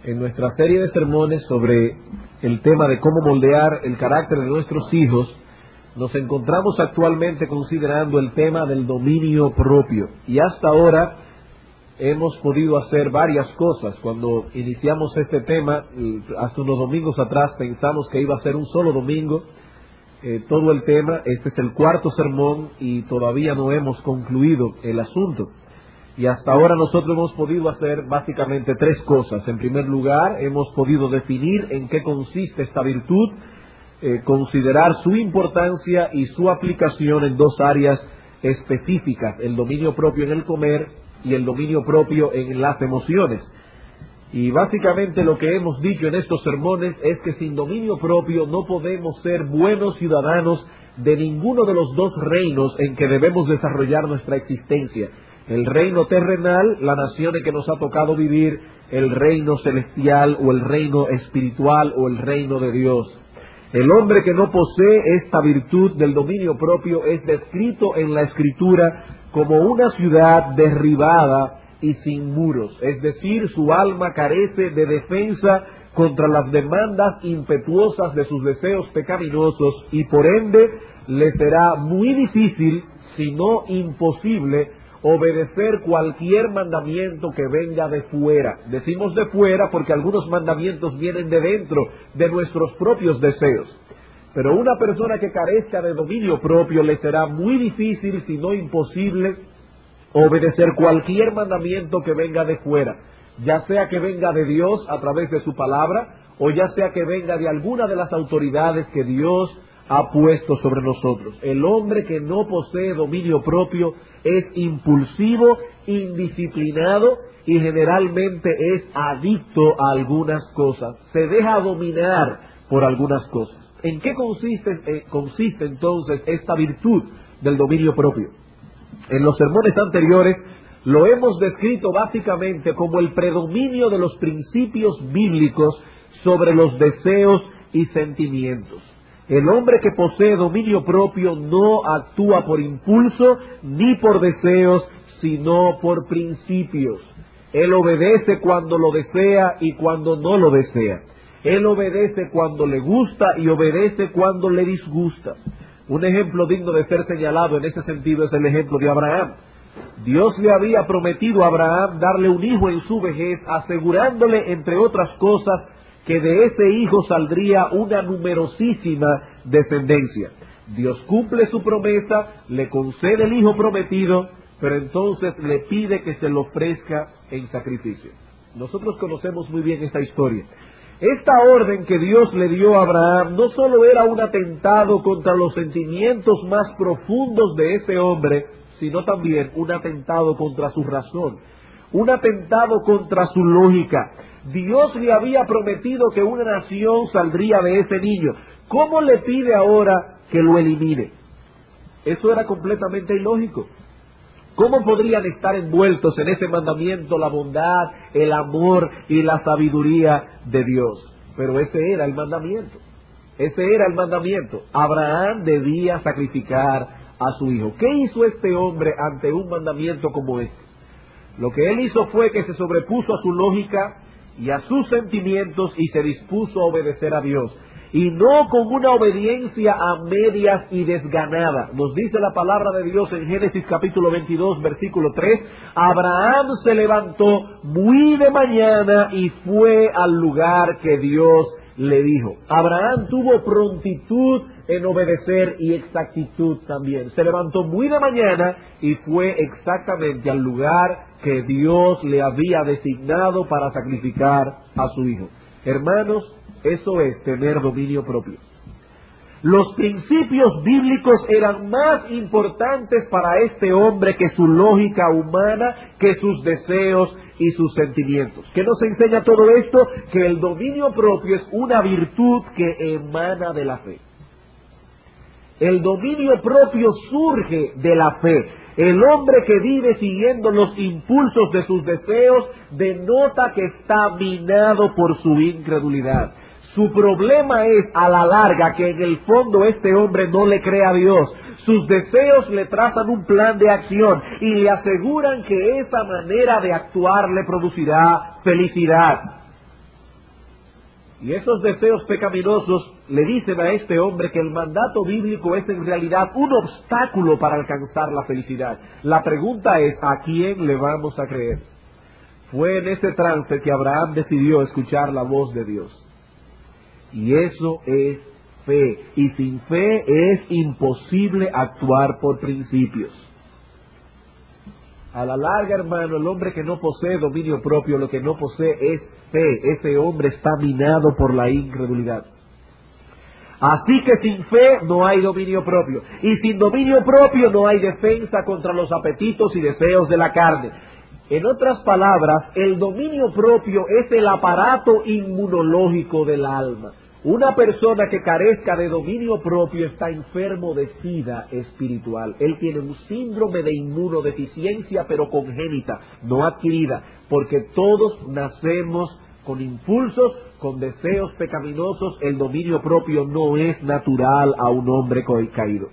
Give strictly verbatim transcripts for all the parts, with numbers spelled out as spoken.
En nuestra serie de sermones sobre el tema de cómo moldear el carácter de nuestros hijos, nos encontramos actualmente considerando el tema del dominio propio. Y hasta ahora hemos podido hacer varias cosas. Cuando iniciamos este tema, hace unos domingos atrás, pensamos que iba a ser un solo domingo, eh, todo el tema. Este es el cuarto sermón y todavía no hemos concluido el asunto. Y hasta ahora nosotros hemos podido hacer básicamente tres cosas. En primer lugar, hemos podido definir en qué consiste esta virtud, eh, considerar su importancia y su aplicación en dos áreas específicas: el dominio propio en el comer y el dominio propio en las emociones. Y básicamente lo que hemos dicho en estos sermones es que sin dominio propio no podemos ser buenos ciudadanos de ninguno de los dos reinos en que debemos desarrollar nuestra existencia: el reino terrenal, la nación en que nos ha tocado vivir, el reino celestial o el reino espiritual o el reino de Dios. El hombre que no posee esta virtud del dominio propio es descrito en la Escritura como una ciudad derribada y sin muros, es decir, su alma carece de defensa contra las demandas impetuosas de sus deseos pecaminosos y por ende le será muy difícil, si no imposible, obedecer cualquier mandamiento que venga de fuera. Decimos de fuera porque algunos mandamientos vienen de dentro de nuestros propios deseos. Pero una persona que carezca de dominio propio le será muy difícil, si no imposible, obedecer cualquier mandamiento que venga de fuera, ya sea que venga de Dios a través de su palabra, o ya sea que venga de alguna de las autoridades que Dios ha puesto sobre nosotros. El hombre que no posee dominio propio es impulsivo, indisciplinado y generalmente es adicto a algunas cosas. Se deja dominar por algunas cosas. ¿En qué consiste, eh, consiste entonces esta virtud del dominio propio? En los sermones anteriores lo hemos descrito básicamente como el predominio de los principios bíblicos sobre los deseos y sentimientos. El hombre que posee dominio propio no actúa por impulso ni por deseos, sino por principios. Él obedece cuando lo desea y cuando no lo desea. Él obedece cuando le gusta y obedece cuando le disgusta. Un ejemplo digno de ser señalado en ese sentido es el ejemplo de Abraham. Dios le había prometido a Abraham darle un hijo en su vejez, asegurándole, entre otras cosas, que de ese hijo saldría una numerosísima descendencia. Dios cumple su promesa, le concede el hijo prometido, pero entonces le pide que se lo ofrezca en sacrificio. Nosotros conocemos muy bien esta historia. Esta orden que Dios le dio a Abraham no solo era un atentado contra los sentimientos más profundos de ese hombre, sino también un atentado contra su razón, un atentado contra su lógica. Dios le había prometido que una nación saldría de ese niño. ¿Cómo le pide ahora que lo elimine? Eso era completamente ilógico. ¿Cómo podrían estar envueltos en ese mandamiento la bondad, el amor y la sabiduría de Dios? Pero ese era el mandamiento. Ese era el mandamiento. Abraham debía sacrificar a su hijo. ¿Qué hizo este hombre ante un mandamiento como este? Lo que él hizo fue que se sobrepuso a su lógica y a sus sentimientos y se dispuso a obedecer a Dios. Y no con una obediencia a medias y desganada. Nos dice la palabra de Dios en Génesis capítulo veintidós, versículo tres. Abraham se levantó muy de mañana y fue al lugar que Dios le dijo. Abraham tuvo prontitud en obedecer y exactitud también. Se levantó muy de mañana y fue exactamente al lugar que Dios le había designado para sacrificar a su hijo. Hermanos, eso es tener dominio propio. Los principios bíblicos eran más importantes para este hombre que su lógica humana, que sus deseos y sus sentimientos. ¿Qué nos enseña todo esto? Que el dominio propio es una virtud que emana de la fe. El dominio propio surge de la fe. El hombre que vive siguiendo los impulsos de sus deseos denota que está minado por su incredulidad. Su problema es, a la larga, que en el fondo este hombre no le cree a Dios. Sus deseos le trazan un plan de acción y le aseguran que esa manera de actuar le producirá felicidad. Y esos deseos pecaminosos le dicen a este hombre que el mandato bíblico es en realidad un obstáculo para alcanzar la felicidad. La pregunta es, ¿a quién le vamos a creer? Fue en ese trance que Abraham decidió escuchar la voz de Dios. Y eso es fe. Y sin fe es imposible actuar por principios. A la larga, hermano, el hombre que no posee dominio propio, lo que no posee es fe. Ese hombre está minado por la incredulidad. Así que sin fe no hay dominio propio. Y sin dominio propio no hay defensa contra los apetitos y deseos de la carne. En otras palabras, el dominio propio es el aparato inmunológico del alma. Una persona que carezca de dominio propio está enfermo de sida espiritual. Él tiene un síndrome de inmunodeficiencia, pero congénita, no adquirida, porque todos nacemos con impulsos, con deseos pecaminosos. El dominio propio no es natural a un hombre caído.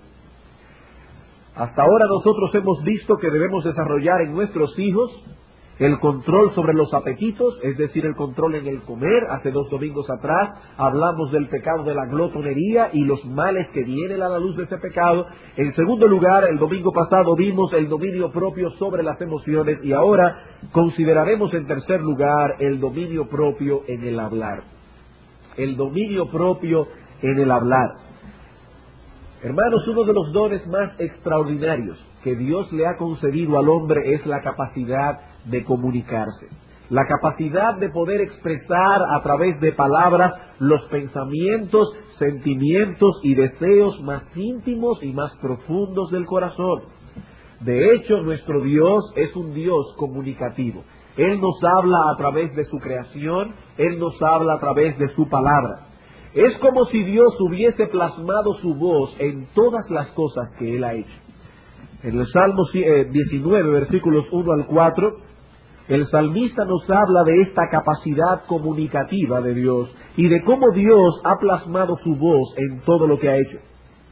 Hasta ahora nosotros hemos visto que debemos desarrollar en nuestros hijos el control sobre los apetitos, es decir, el control en el comer. Hace dos domingos atrás hablamos del pecado de la glotonería y los males que vienen a la luz de ese pecado. En segundo lugar, el domingo pasado vimos el dominio propio sobre las emociones y ahora consideraremos en tercer lugar el dominio propio en el hablar. El dominio propio en el hablar. Hermanos, uno de los dones más extraordinarios que Dios le ha concedido al hombre es la capacidad de comunicarse, la capacidad de poder expresar a través de palabras los pensamientos, sentimientos y deseos más íntimos y más profundos del corazón. De hecho, nuestro Dios es un Dios comunicativo. Él nos habla a través de su creación, Él nos habla a través de su palabra. Es como si Dios hubiese plasmado su voz en todas las cosas que Él ha hecho. En el Salmo diecinueve, versículos uno al cuatro, el salmista nos habla de esta capacidad comunicativa de Dios y de cómo Dios ha plasmado su voz en todo lo que ha hecho.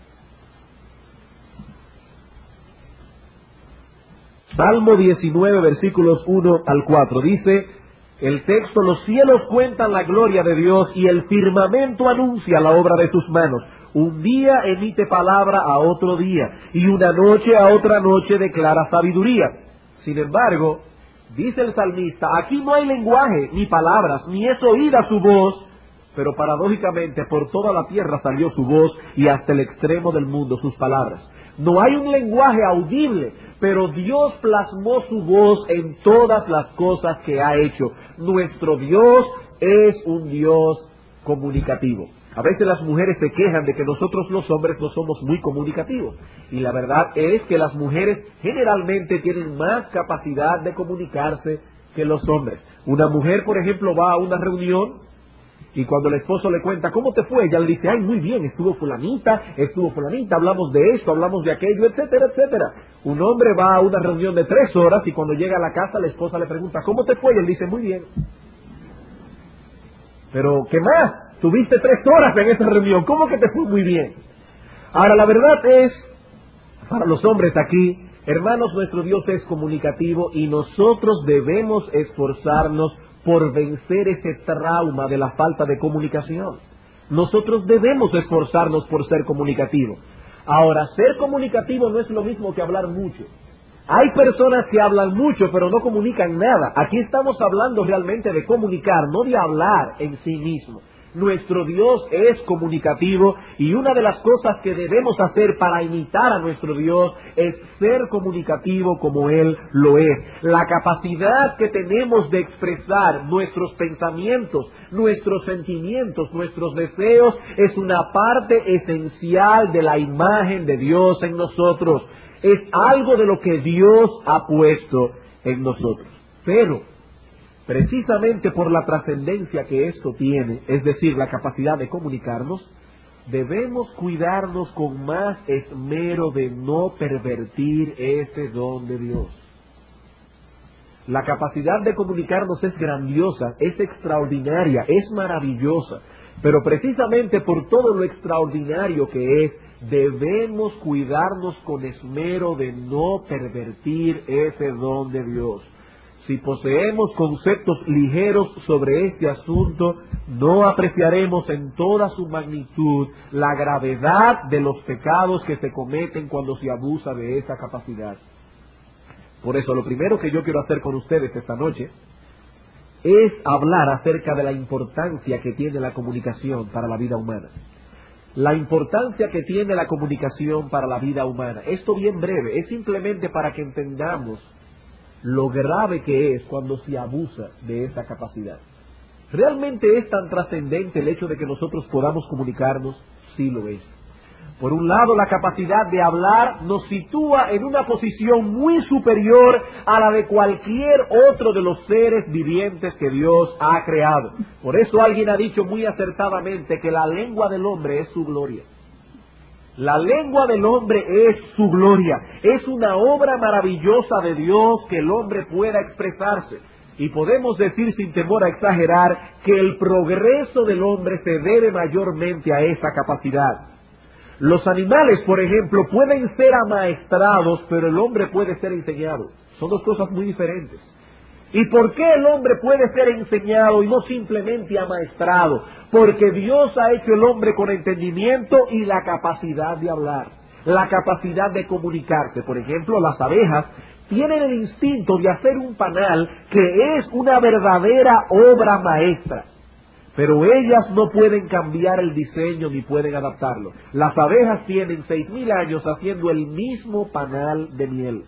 Salmo diecinueve, versículos uno al cuatro, dice el texto: los cielos cuentan la gloria de Dios y el firmamento anuncia la obra de sus manos. Un día emite palabra a otro día y una noche a otra noche declara sabiduría. Sin embargo, dice el salmista, aquí no hay lenguaje ni palabras, ni es oída su voz, pero paradójicamente por toda la tierra salió su voz y hasta el extremo del mundo sus palabras. No hay un lenguaje audible, pero Dios plasmó su voz en todas las cosas que ha hecho. Nuestro Dios es un Dios comunicativo. A veces las mujeres se quejan de que nosotros los hombres no somos muy comunicativos. Y la verdad es que las mujeres generalmente tienen más capacidad de comunicarse que los hombres. Una mujer, por ejemplo, va a una reunión y cuando el esposo le cuenta cómo te fue, ella le dice, ay, muy bien, estuvo fulanita, estuvo fulanita, hablamos de esto, hablamos de aquello, etcétera, etcétera. Un hombre va a una reunión de tres horas y cuando llega a la casa la esposa le pregunta, ¿cómo te fue? Y él dice, muy bien. Pero, ¿qué más? Tuviste tres horas en esa reunión, ¿cómo que te fue muy bien? Ahora, la verdad es, para los hombres aquí, hermanos, nuestro Dios es comunicativo y nosotros debemos esforzarnos por vencer ese trauma de la falta de comunicación. Nosotros debemos esforzarnos por ser comunicativos. Ahora, ser comunicativo no es lo mismo que hablar mucho. Hay personas que hablan mucho pero no comunican nada. Aquí estamos hablando realmente de comunicar, no de hablar en sí mismo. Nuestro Dios es comunicativo y una de las cosas que debemos hacer para imitar a nuestro Dios es ser comunicativo como Él lo es. La capacidad que tenemos de expresar nuestros pensamientos, nuestros sentimientos, nuestros deseos es una parte esencial de la imagen de Dios en nosotros. Es algo de lo que Dios ha puesto en nosotros. Pero precisamente por la trascendencia que esto tiene, es decir, la capacidad de comunicarnos, debemos cuidarnos con más esmero de no pervertir ese don de Dios. La capacidad de comunicarnos es grandiosa, es extraordinaria, es maravillosa, pero precisamente por todo lo extraordinario que es, debemos cuidarnos con esmero de no pervertir ese don de Dios. Si poseemos conceptos ligeros sobre este asunto, no apreciaremos en toda su magnitud la gravedad de los pecados que se cometen cuando se abusa de esa capacidad. Por eso, lo primero que yo quiero hacer con ustedes esta noche es hablar acerca de la importancia que tiene la comunicación para la vida humana. La importancia que tiene la comunicación para la vida humana. Esto bien breve, es simplemente para que entendamos lo grave que es cuando se abusa de esa capacidad. ¿Realmente es tan trascendente el hecho de que nosotros podamos comunicarnos? Sí lo es. Por un lado, la capacidad de hablar nos sitúa en una posición muy superior a la de cualquier otro de los seres vivientes que Dios ha creado. Por eso alguien ha dicho muy acertadamente que la lengua del hombre es su gloria. La lengua del hombre es su gloria. Es una obra maravillosa de Dios que el hombre pueda expresarse. Y podemos decir sin temor a exagerar que el progreso del hombre se debe mayormente a esa capacidad. Los animales, por ejemplo, pueden ser amaestrados, pero el hombre puede ser enseñado. Son dos cosas muy diferentes. ¿Y por qué el hombre puede ser enseñado y no simplemente amaestrado? Porque Dios ha hecho el hombre con entendimiento y la capacidad de hablar, la capacidad de comunicarse. Por ejemplo, las abejas tienen el instinto de hacer un panal que es una verdadera obra maestra. Pero ellas no pueden cambiar el diseño ni pueden adaptarlo. Las abejas tienen seis mil años haciendo el mismo panal de miel.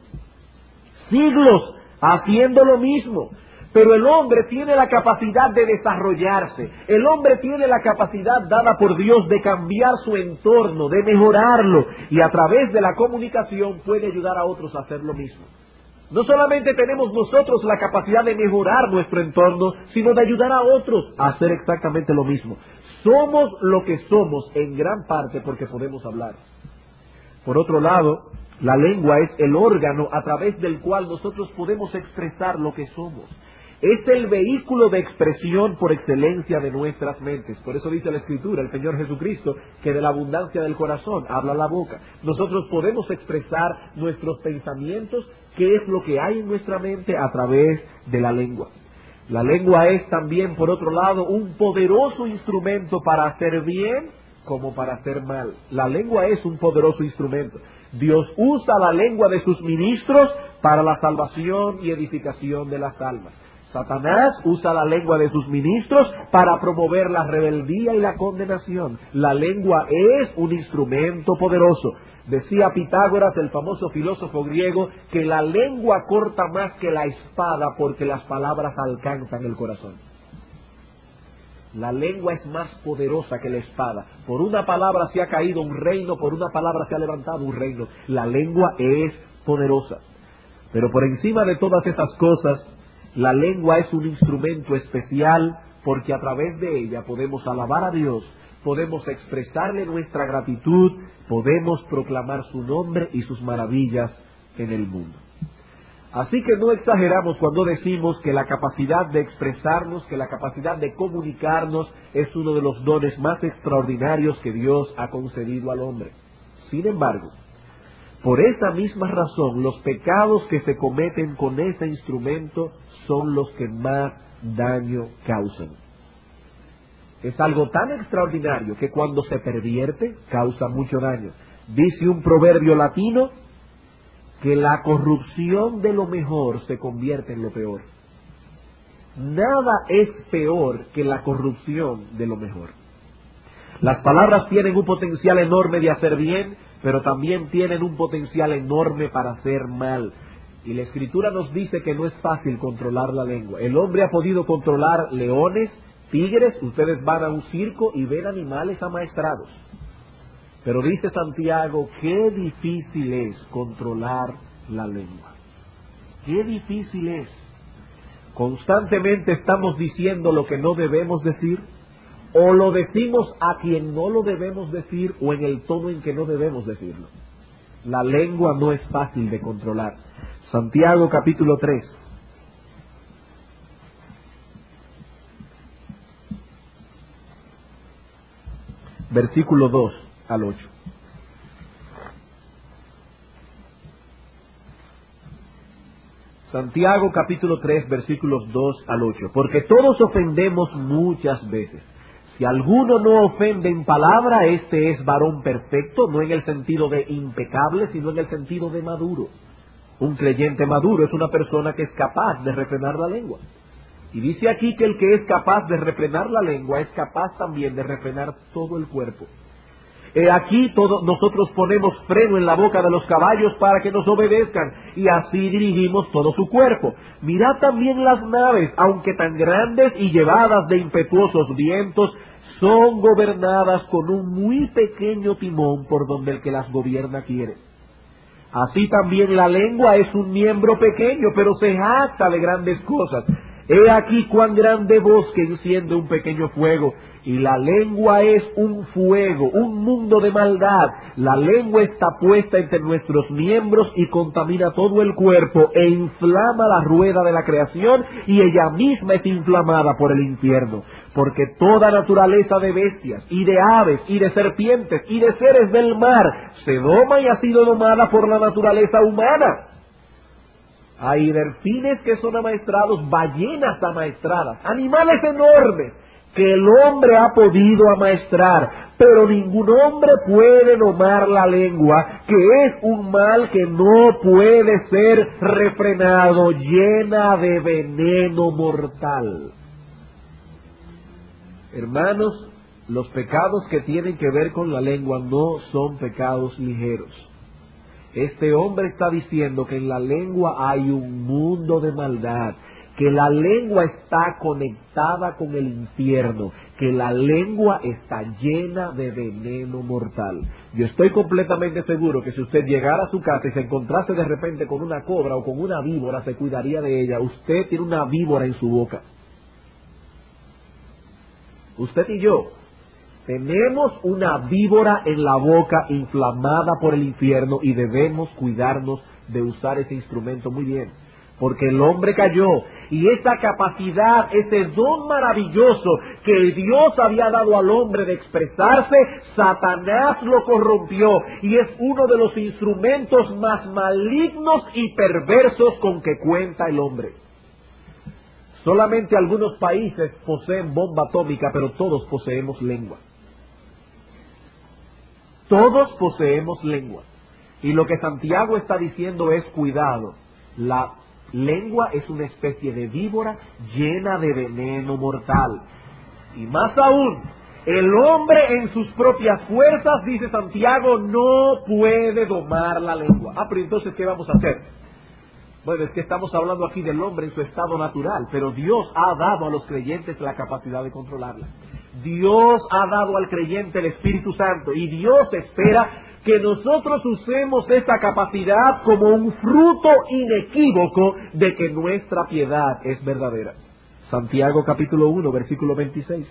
Siglos haciendo lo mismo. Pero el hombre tiene la capacidad de desarrollarse. El hombre tiene la capacidad dada por Dios de cambiar su entorno, de mejorarlo. Y a través de la comunicación puede ayudar a otros a hacer lo mismo. No solamente tenemos nosotros la capacidad de mejorar nuestro entorno, sino de ayudar a otros a hacer exactamente lo mismo. Somos lo que somos en gran parte porque podemos hablar. Por otro lado, la lengua es el órgano a través del cual nosotros podemos expresar lo que somos. Es el vehículo de expresión por excelencia de nuestras mentes. Por eso dice la Escritura, el Señor Jesucristo, que de la abundancia del corazón habla la boca. Nosotros podemos expresar nuestros pensamientos, qué es lo que hay en nuestra mente a través de la lengua. La lengua es también, por otro lado, un poderoso instrumento para hacer bien como para hacer mal. La lengua es un poderoso instrumento. Dios usa la lengua de sus ministros para la salvación y edificación de las almas. Satanás usa la lengua de sus ministros para promover la rebeldía y la condenación. La lengua es un instrumento poderoso. Decía Pitágoras, el famoso filósofo griego, que la lengua corta más que la espada porque las palabras alcanzan el corazón. La lengua es más poderosa que la espada. Por una palabra se ha caído un reino, por una palabra se ha levantado un reino. La lengua es poderosa. Pero por encima de todas estas cosas, la lengua es un instrumento especial porque a través de ella podemos alabar a Dios, podemos expresarle nuestra gratitud, podemos proclamar su nombre y sus maravillas en el mundo. Así que no exageramos cuando decimos que la capacidad de expresarnos, que la capacidad de comunicarnos es uno de los dones más extraordinarios que Dios ha concedido al hombre. Sin embargo, por esa misma razón, los pecados que se cometen con ese instrumento son los que más daño causan. Es algo tan extraordinario que cuando se pervierte, causa mucho daño. Dice un proverbio latino que la corrupción de lo mejor se convierte en lo peor. Nada es peor que la corrupción de lo mejor. Las palabras tienen un potencial enorme de hacer bien, pero también tienen un potencial enorme para hacer mal. Y la Escritura nos dice que no es fácil controlar la lengua. El hombre ha podido controlar leones, tigres. Ustedes van a un circo y ven animales amaestrados. Pero dice Santiago, qué difícil es controlar la lengua. Qué difícil es. Constantemente estamos diciendo lo que no debemos decir, o lo decimos a quien no lo debemos decir, o en el tono en que no debemos decirlo. La lengua no es fácil de controlar. Santiago capítulo tres. Versículo dos al ocho. Santiago capítulo tres versículos dos al ocho. Porque todos ofendemos muchas veces. Si alguno no ofende en palabra, este es varón perfecto, no en el sentido de impecable, sino en el sentido de maduro. Un creyente maduro es una persona que es capaz de refrenar la lengua. Y dice aquí que el que es capaz de refrenar la lengua es capaz también de refrenar todo el cuerpo. He aquí todo, nosotros ponemos freno en la boca de los caballos para que nos obedezcan, y así dirigimos todo su cuerpo. Mirad también las naves, aunque tan grandes y llevadas de impetuosos vientos, son gobernadas con un muy pequeño timón por donde el que las gobierna quiere. Así también la lengua es un miembro pequeño, pero se jacta de grandes cosas. He aquí cuán grande bosque enciende un pequeño fuego, y la lengua es un fuego, un mundo de maldad. La lengua está puesta entre nuestros miembros y contamina todo el cuerpo, e inflama la rueda de la creación, y ella misma es inflamada por el infierno. Porque toda naturaleza de bestias, y de aves, y de serpientes, y de seres del mar, se doma y ha sido domada por la naturaleza humana. Hay delfines que son amaestrados, ballenas amaestradas, animales enormes que el hombre ha podido amaestrar, pero ningún hombre puede domar la lengua, que es un mal que no puede ser refrenado, llena de veneno mortal. Hermanos, los pecados que tienen que ver con la lengua no son pecados ligeros. Este hombre está diciendo que en la lengua hay un mundo de maldad, que la lengua está conectada con el infierno, que la lengua está llena de veneno mortal. Yo estoy completamente seguro que si usted llegara a su casa y se encontrase de repente con una cobra o con una víbora, se cuidaría de ella. Usted tiene una víbora en su boca. Usted y yo tenemos una víbora en la boca inflamada por el infierno, y debemos cuidarnos de usar ese instrumento muy bien, porque el hombre cayó, y esa capacidad, ese don maravilloso que Dios había dado al hombre de expresarse, Satanás lo corrompió, y es uno de los instrumentos más malignos y perversos con que cuenta el hombre. Solamente algunos países poseen bomba atómica, pero todos poseemos lengua. Todos poseemos lengua. Y lo que Santiago está diciendo es: cuidado, la lengua es una especie de víbora llena de veneno mortal. Y más aún, el hombre en sus propias fuerzas, dice Santiago, no puede domar la lengua. Ah, pero entonces, ¿qué vamos a hacer? Bueno, es que estamos hablando aquí del hombre en su estado natural, pero Dios ha dado a los creyentes la capacidad de controlarla. Dios ha dado al creyente el Espíritu Santo, y Dios espera que nosotros usemos esta capacidad como un fruto inequívoco de que nuestra piedad es verdadera. Santiago capítulo uno, versículo veintiséis.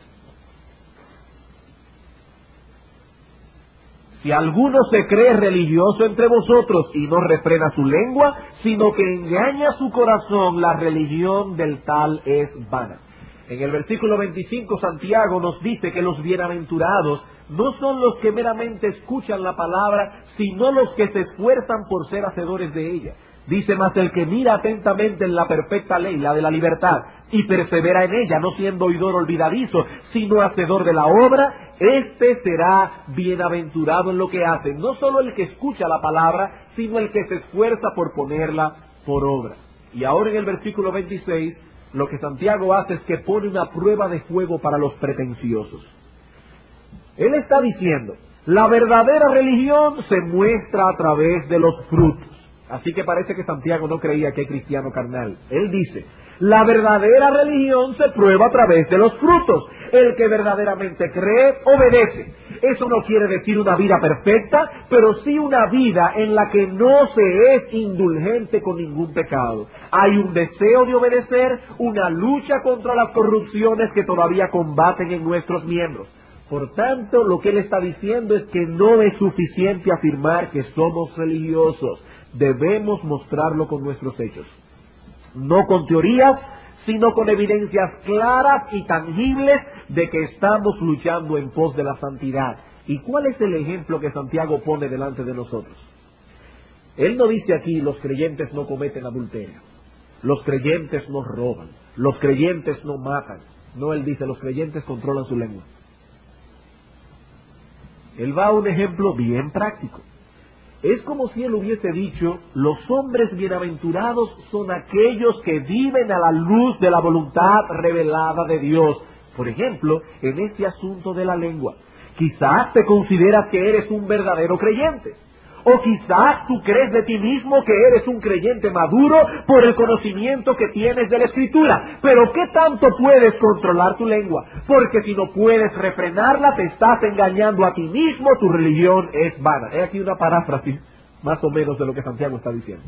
Si alguno se cree religioso entre vosotros y no refrena su lengua, sino que engaña su corazón, la religión del tal es vana. En el versículo veinticinco, Santiago nos dice que los bienaventurados no son los que meramente escuchan la palabra, sino los que se esfuerzan por ser hacedores de ella. Dice: mas el que mira atentamente en la perfecta ley, la de la libertad, y persevera en ella, no siendo oidor olvidadizo, sino hacedor de la obra, este será bienaventurado en lo que hace. No solo el que escucha la palabra, sino el que se esfuerza por ponerla por obra. Y ahora en el versículo veintiséis, lo que Santiago hace es que pone una prueba de fuego para los pretenciosos. Él está diciendo: la verdadera religión se muestra a través de los frutos. Así que parece que Santiago no creía que hay cristiano carnal. Él dice: la verdadera religión se prueba a través de los frutos. El que verdaderamente cree, obedece. Eso no quiere decir una vida perfecta, pero sí una vida en la que no se es indulgente con ningún pecado. Hay un deseo de obedecer, una lucha contra las corrupciones que todavía combaten en nuestros miembros. Por tanto, lo que él está diciendo es que no es suficiente afirmar que somos religiosos. Debemos mostrarlo con nuestros hechos. No con teorías, sino con evidencias claras y tangibles de que estamos luchando en pos de la santidad. ¿Y cuál es el ejemplo que Santiago pone delante de nosotros? Él no dice aquí: los creyentes no cometen adulterio. los creyentes no roban, los creyentes no matan. No, él dice, los creyentes controlan su lengua. Él va a un ejemplo bien práctico. Es como si él hubiese dicho, los hombres bienaventurados son aquellos que viven a la luz de la voluntad revelada de Dios. Por ejemplo, en este asunto de la lengua, quizás te consideras que eres un verdadero creyente. O quizás tú crees de ti mismo que eres un creyente maduro por el conocimiento que tienes de la Escritura. Pero ¿qué tanto puedes controlar tu lengua? Porque si no puedes refrenarla, te estás engañando a ti mismo, tu religión es vana. He aquí una paráfrasis más o menos de lo que Santiago está diciendo.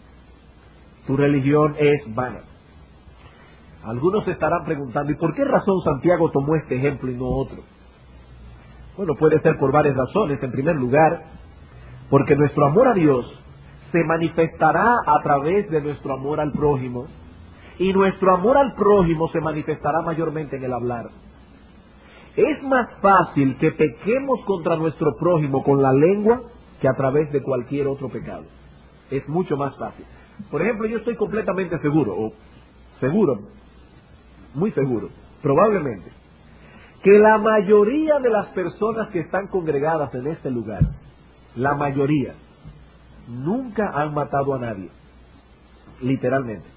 Tu religión es vana. Algunos se estarán preguntando, ¿y por qué razón Santiago tomó este ejemplo y no otro? Bueno, puede ser por varias razones. En primer lugar, porque nuestro amor a Dios se manifestará a través de nuestro amor al prójimo, y nuestro amor al prójimo se manifestará mayormente en el hablar. Es más fácil que pequemos contra nuestro prójimo con la lengua que a través de cualquier otro pecado. Es mucho más fácil. Por ejemplo, yo estoy completamente seguro, o seguro, muy seguro, probablemente, que la mayoría de las personas que están congregadas en este lugar, la mayoría, nunca han matado a nadie, literalmente.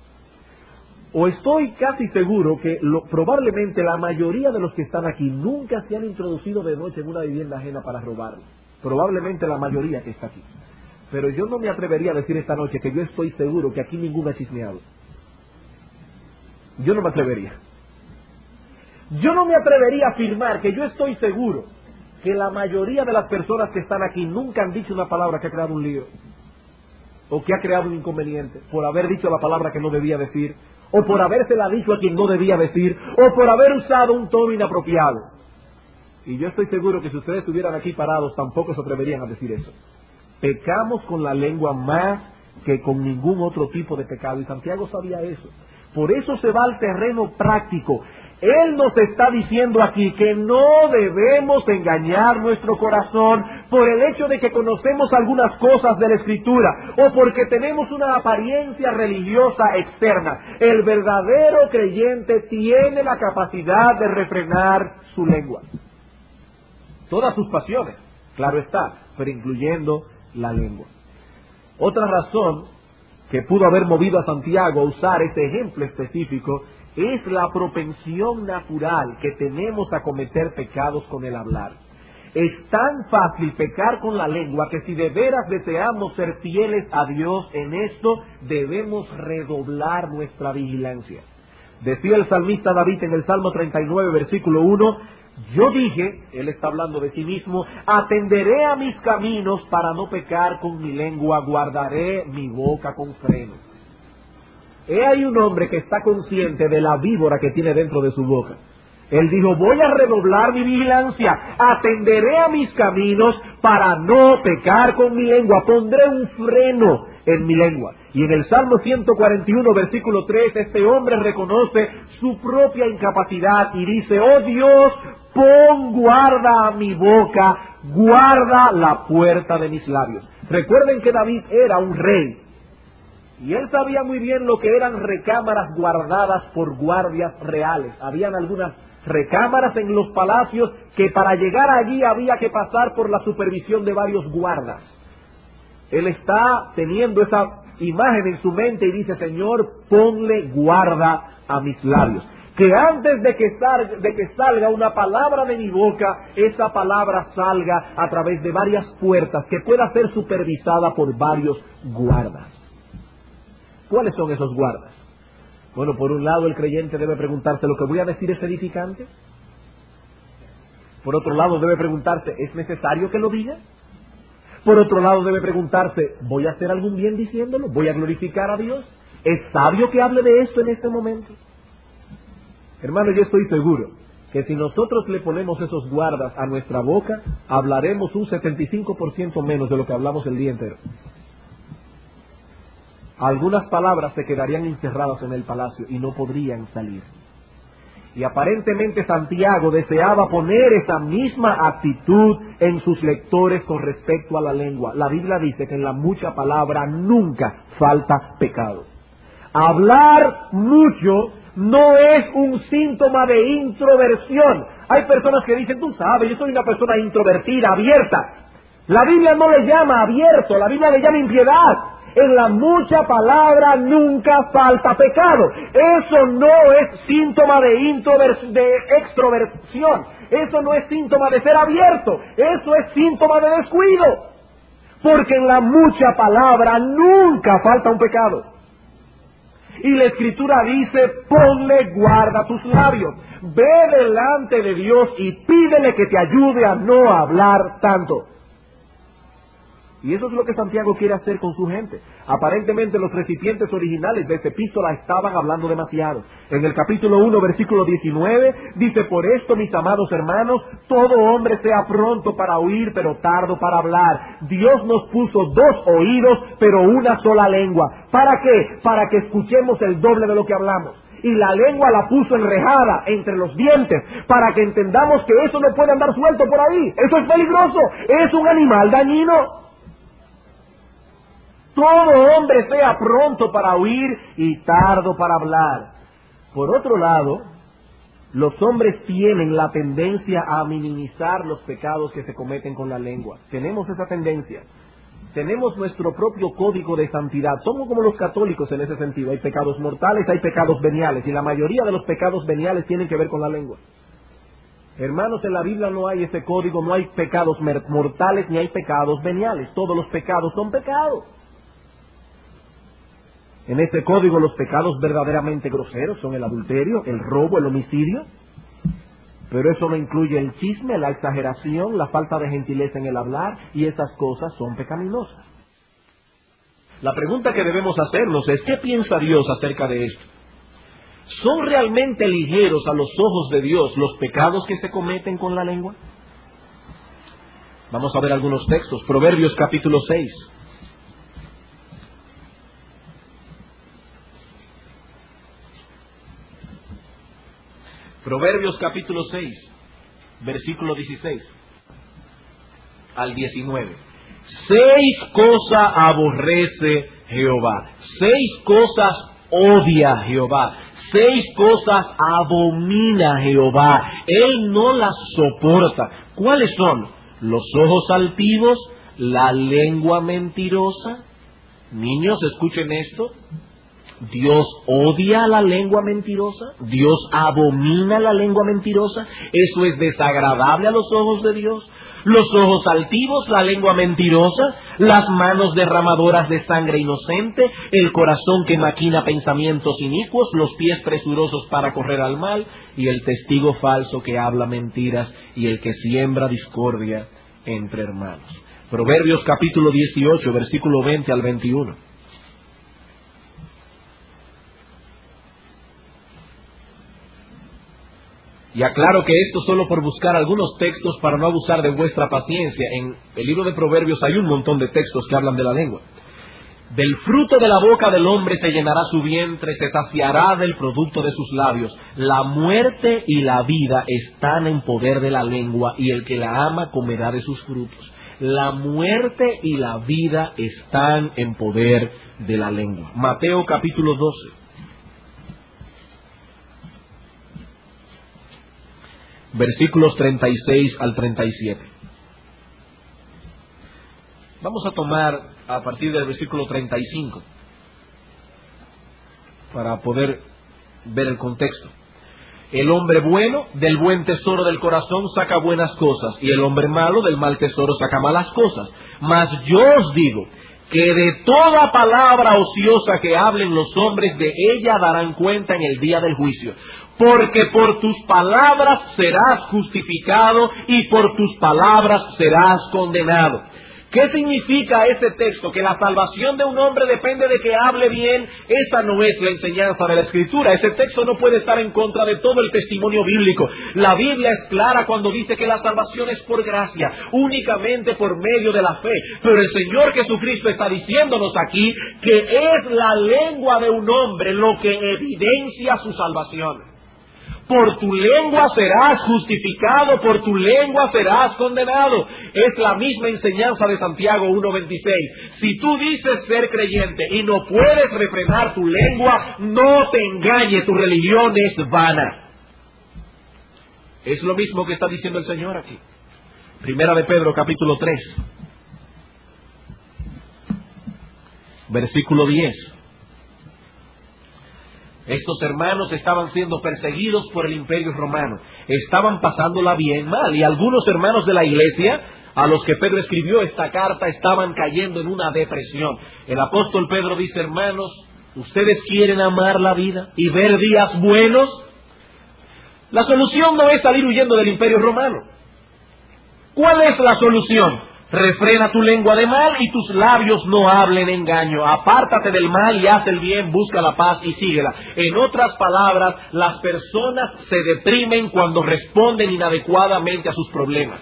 O estoy casi seguro que lo, probablemente la mayoría de los que están aquí nunca se han introducido de noche en una vivienda ajena para robarla. Probablemente la mayoría que está aquí. Pero yo no me atrevería a decir esta noche que yo estoy seguro que aquí ninguno ha chismeado. Yo no me atrevería. Yo no me atrevería a afirmar que yo estoy seguro que la mayoría de las personas que están aquí nunca han dicho una palabra que ha creado un lío, o que ha creado un inconveniente, por haber dicho la palabra que no debía decir, o por habérsela dicho a quien no debía decir, o por haber usado un tono inapropiado. Y yo estoy seguro que si ustedes estuvieran aquí parados, tampoco se atreverían a decir eso. Pecamos con la lengua más que con ningún otro tipo de pecado, y Santiago sabía eso. Por eso se va al terreno práctico. Él nos está diciendo aquí que no debemos engañar nuestro corazón por el hecho de que conocemos algunas cosas de la Escritura o porque tenemos una apariencia religiosa externa. El verdadero creyente tiene la capacidad de refrenar su lengua. Todas sus pasiones, claro está, pero incluyendo la lengua. Otra razón que pudo haber movido a Santiago a usar este ejemplo específico es la propensión natural que tenemos a cometer pecados con el hablar. Es tan fácil pecar con la lengua que si de veras deseamos ser fieles a Dios en esto, debemos redoblar nuestra vigilancia. Decía el salmista David en el Salmo treinta y nueve, versículo uno, yo dije, él está hablando de sí mismo, atenderé a mis caminos para no pecar con mi lengua, guardaré mi boca con freno. He ahí un hombre que está consciente de la víbora que tiene dentro de su boca. Él dijo, voy a redoblar mi vigilancia, atenderé a mis caminos para no pecar con mi lengua, pondré un freno en mi lengua. Y en el Salmo ciento cuarenta y uno, versículo tres, este hombre reconoce su propia incapacidad y dice, oh Dios, pon guarda a mi boca, guarda la puerta de mis labios. Recuerden que David era un rey. Y él sabía muy bien lo que eran recámaras guardadas por guardias reales. Habían algunas recámaras en los palacios que para llegar allí había que pasar por la supervisión de varios guardas. Él está teniendo esa imagen en su mente y dice, Señor, ponle guarda a mis labios. Que antes de que, salga, de que salga una palabra de mi boca, esa palabra salga a través de varias puertas que pueda ser supervisada por varios guardas. ¿Cuáles son esos guardas? Bueno, por un lado el creyente debe preguntarse, ¿lo que voy a decir es edificante? Por otro lado debe preguntarse, ¿es necesario que lo diga? Por otro lado debe preguntarse, ¿voy a hacer algún bien diciéndolo? ¿Voy a glorificar a Dios? ¿Es sabio que hable de esto en este momento? Hermano, yo estoy seguro que si nosotros le ponemos esos guardas a nuestra boca, hablaremos un setenta y cinco por ciento menos de lo que hablamos el día entero. Algunas palabras se quedarían encerradas en el palacio y no podrían salir. Y aparentemente Santiago deseaba poner esa misma actitud en sus lectores con respecto a la lengua. La Biblia dice que en la mucha palabra nunca falta pecado. Hablar mucho no es un síntoma de introversión. Hay personas que dicen, tú sabes, yo soy una persona introvertida, abierta. La Biblia no le llama abierto, la Biblia le llama impiedad. En la mucha palabra nunca falta pecado. Eso no es síntoma de, introvers- de extroversión. Eso no es síntoma de ser abierto. Eso es síntoma de descuido. Porque en la mucha palabra nunca falta un pecado. Y la Escritura dice, ponle guarda a tus labios. Ve delante de Dios y pídele que te ayude a no hablar tanto. Y eso es lo que Santiago quiere hacer con su gente. Aparentemente los recipientes originales de esta epístola estaban hablando demasiado. En el capítulo uno, versículo diecinueve, dice, por esto, mis amados hermanos, todo hombre sea pronto para oír, pero tardo para hablar. Dios nos puso dos oídos, pero una sola lengua. ¿Para qué? Para que escuchemos el doble de lo que hablamos. Y la lengua la puso enrejada entre los dientes, para que entendamos que eso no puede andar suelto por ahí. Eso es peligroso, es un animal dañino. Todo hombre sea pronto para oír y tardo para hablar. Por otro lado, los hombres tienen la tendencia a minimizar los pecados que se cometen con la lengua. Tenemos esa tendencia. Tenemos nuestro propio código de santidad. Somos como los católicos en ese sentido. Hay pecados mortales, hay pecados veniales. Y la mayoría de los pecados veniales tienen que ver con la lengua. Hermanos, en la Biblia no hay ese código. No hay pecados mortales ni hay pecados veniales. Todos los pecados son pecados. En este código los pecados verdaderamente groseros son el adulterio, el robo, el homicidio. Pero eso no incluye el chisme, la exageración, la falta de gentileza en el hablar, y esas cosas son pecaminosas. La pregunta que debemos hacernos es, ¿qué piensa Dios acerca de esto? ¿Son realmente ligeros a los ojos de Dios los pecados que se cometen con la lengua? Vamos a ver algunos textos. Proverbios capítulo seis. Proverbios capítulo seis, versículo dieciséis al diecinueve. Seis cosas aborrece Jehová, seis cosas odia Jehová, seis cosas abomina Jehová, Él no las soporta. ¿Cuáles son? Los ojos altivos, la lengua mentirosa. Niños, escuchen esto. Dios odia la lengua mentirosa, Dios abomina la lengua mentirosa, eso es desagradable a los ojos de Dios. Los ojos altivos, la lengua mentirosa, las manos derramadoras de sangre inocente, el corazón que maquina pensamientos inicuos, los pies presurosos para correr al mal, y el testigo falso que habla mentiras, y el que siembra discordia entre hermanos. Proverbios capítulo dieciocho, versículo veinte al veintiuno. Y aclaro que esto solo por buscar algunos textos para no abusar de vuestra paciencia. En el libro de Proverbios hay un montón de textos que hablan de la lengua. Del fruto de la boca del hombre se llenará su vientre, se saciará del producto de sus labios. La muerte y la vida están en poder de la lengua, y el que la ama comerá de sus frutos. La muerte y la vida están en poder de la lengua. Mateo capítulo doce. Versículos treinta y seis al treinta y siete. Vamos a tomar a partir del versículo treinta y cinco para poder ver el contexto. El hombre bueno del buen tesoro del corazón saca buenas cosas, y el hombre malo del mal tesoro saca malas cosas. Mas yo os digo que de toda palabra ociosa que hablen los hombres, de ella darán cuenta en el día del juicio. Porque por tus palabras serás justificado y por tus palabras serás condenado. ¿Qué significa ese texto? Que la salvación de un hombre depende de que hable bien. Esa no es la enseñanza de la Escritura. Ese texto no puede estar en contra de todo el testimonio bíblico. La Biblia es clara cuando dice que la salvación es por gracia, únicamente por medio de la fe. Pero el Señor Jesucristo está diciéndonos aquí que es la lengua de un hombre lo que evidencia su salvación. Por tu lengua serás justificado, por tu lengua serás condenado. Es la misma enseñanza de Santiago uno veintiséis. Si tú dices ser creyente y no puedes refrenar tu lengua, no te engañes, tu religión es vana. Es lo mismo que está diciendo el Señor aquí. Primera de Pedro, capítulo tres, versículo diez. Estos hermanos estaban siendo perseguidos por el imperio romano. Estaban pasándola bien mal. Y algunos hermanos de la iglesia, a los que Pedro escribió esta carta, estaban cayendo en una depresión. El apóstol Pedro dice: hermanos, ¿ustedes quieren amar la vida y ver días buenos? La solución no es salir huyendo del imperio romano. ¿Cuál es la solución? Refrena tu lengua de mal y tus labios no hablen engaño. Apártate del mal y haz el bien, busca la paz y síguela. En otras palabras, las personas se deprimen cuando responden inadecuadamente a sus problemas.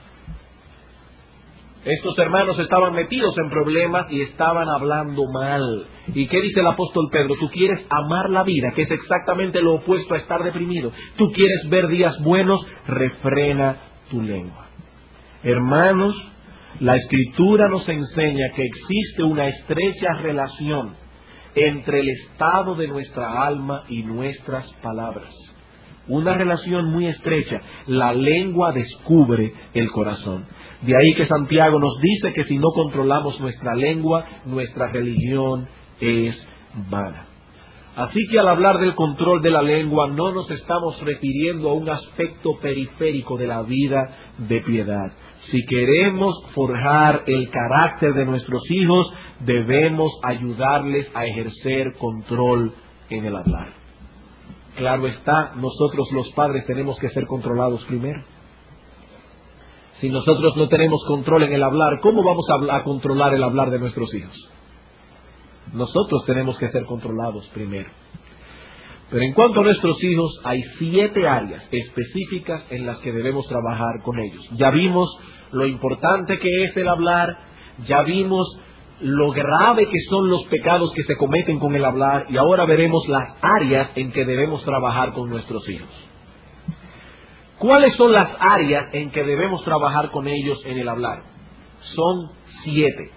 Estos hermanos estaban metidos en problemas y estaban hablando mal. ¿Y qué dice el apóstol Pedro? Tú quieres amar la vida, que es exactamente lo opuesto a estar deprimido. Tú quieres ver días buenos, refrena tu lengua. Hermanos, la Escritura nos enseña que existe una estrecha relación entre el estado de nuestra alma y nuestras palabras. Una relación muy estrecha. La lengua descubre el corazón. De ahí que Santiago nos dice que si no controlamos nuestra lengua, nuestra religión es vana. Así que al hablar del control de la lengua, no nos estamos refiriendo a un aspecto periférico de la vida de piedad. Si queremos forjar el carácter de nuestros hijos, debemos ayudarles a ejercer control en el hablar. Claro está, nosotros los padres tenemos que ser controlados primero. Si nosotros no tenemos control en el hablar, ¿cómo vamos a, a controlar el hablar de nuestros hijos? Nosotros tenemos que ser controlados primero. Pero en cuanto a nuestros hijos, hay siete áreas específicas en las que debemos trabajar con ellos. Ya vimos lo importante que es el hablar, ya vimos lo grave que son los pecados que se cometen con el hablar, y ahora veremos las áreas en que debemos trabajar con nuestros hijos. ¿Cuáles son las áreas en que debemos trabajar con ellos en el hablar? Son siete.